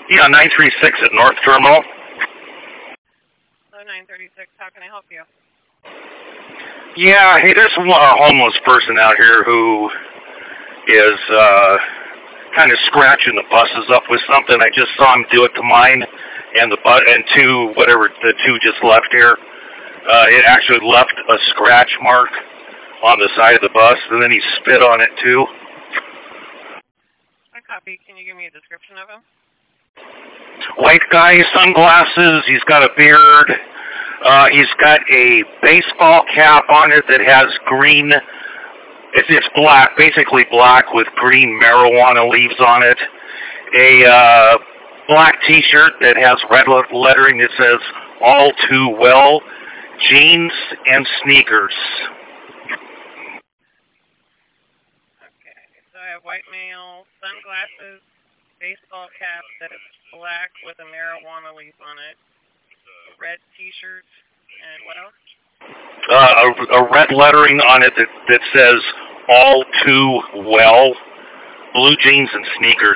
Yeah, 936 at North Terminal. Hello, 936. How can I help you? Yeah, hey, there's a homeless person out here who is kind of scratching the buses up with something. I just saw him do it to mine and the two just left here. It actually left a scratch mark on the side of the bus, and then he spit on it too. I copy. Can you give me a description of him? White guy, sunglasses, he's got a beard. He's got a baseball cap on it that has green, it's black, basically black with green marijuana leaves on it. A black t-shirt that has red lettering that says, all too well, jeans and sneakers. Okay, so I have white male, sunglasses, baseball cap that is black with a marijuana leaf on it, red t-shirt, and what else? A red lettering on it that says, all too well, blue jeans and sneakers.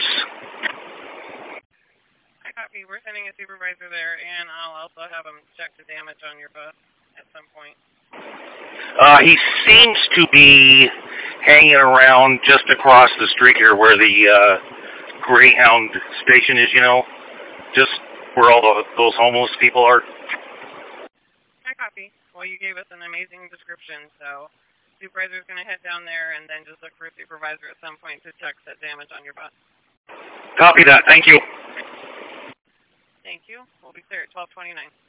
I copy. We're sending a supervisor there, and I'll also have him check the damage on your bus at some point. He seems to be hanging around just across the street here where the Greyhound station is, just where all those homeless people are. I copy. Well, you gave us an amazing description, so supervisor's going to head down there and then just look for a supervisor at some point to check that damage on your bus. Copy that. Thank you. Thank you. We'll be there at 12:29.